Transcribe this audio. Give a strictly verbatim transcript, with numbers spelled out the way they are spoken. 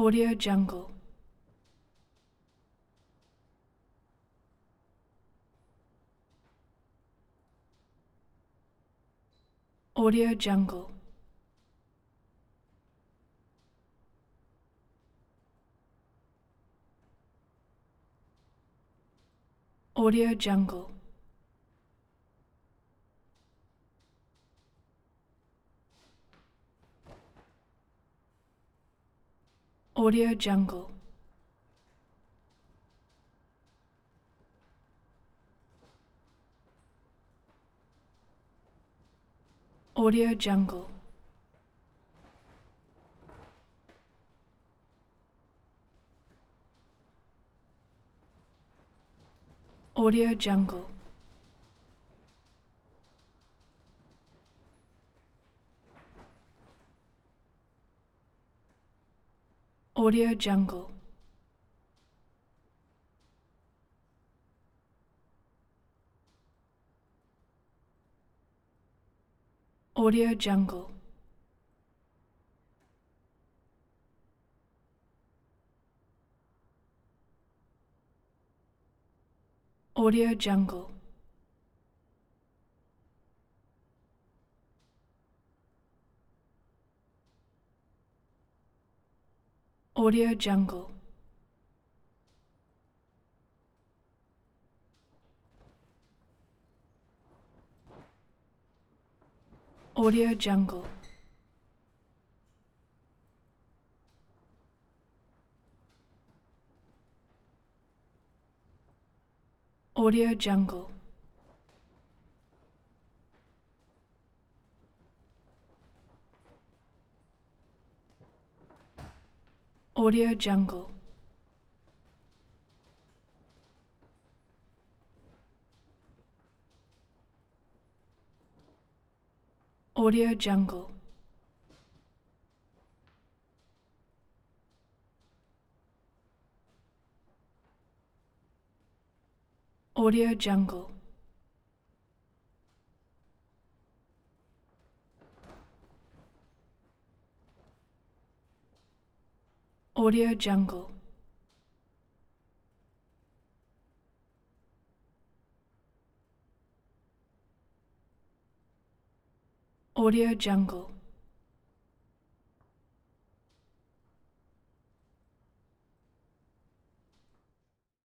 Audio Jungle. Audio Jungle. Audio Jungle. Audio Jungle. Audio Jungle. Audio Jungle. Audio Jungle. Audio Jungle. Audio Jungle. Audio Jungle. Audio Jungle. Audio Jungle. Audio Jungle. Audio Jungle. Audio Jungle. Audio Jungle. Audio Jungle.